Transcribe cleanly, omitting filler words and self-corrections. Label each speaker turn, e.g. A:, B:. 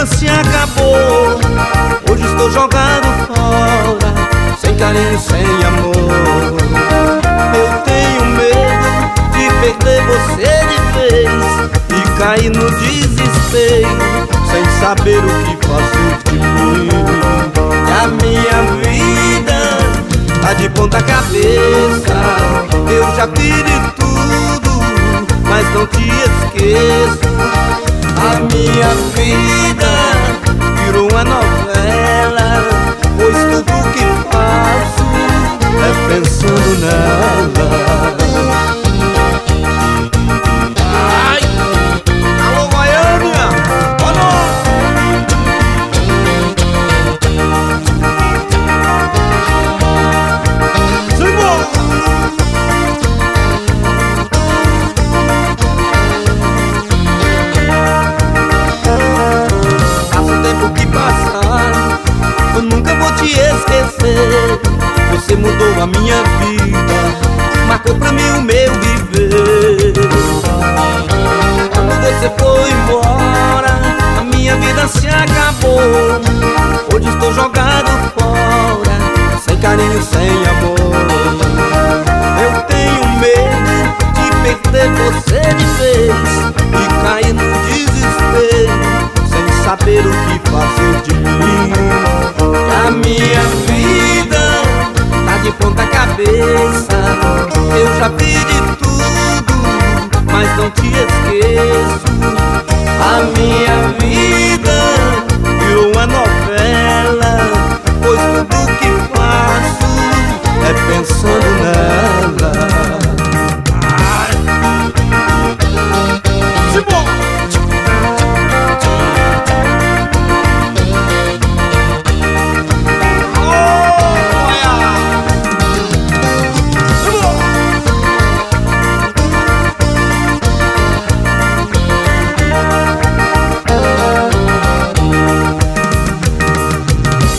A: vida se acabou. Hoje estou jogado fora, sem carinho, sem amor. Eu tenho medo de perder você de vez e cair no desespero, sem saber o que fazer de mim. E a minha vida tá de ponta cabeça. Eu já pedi tudo, mas não te esqueço. A minha vida virou uma novela, pois tudo que faço é pensando nela. Ai, alô Goiânia, boa noite. Simbora! Eu nunca vou te esquecer. Você mudou a minha vida, marcou pra mim o meu viver. Quando você foi embora, a minha vida se acabou. Hoje estou jogado fora, sem carinho, sem amor. Eu tenho medo de perder você de vez e cair no desespero, sem saber o que fazer de mim. A minha vida tá de ponta cabeça. Eu já pedi tudo, mas não te esqueço.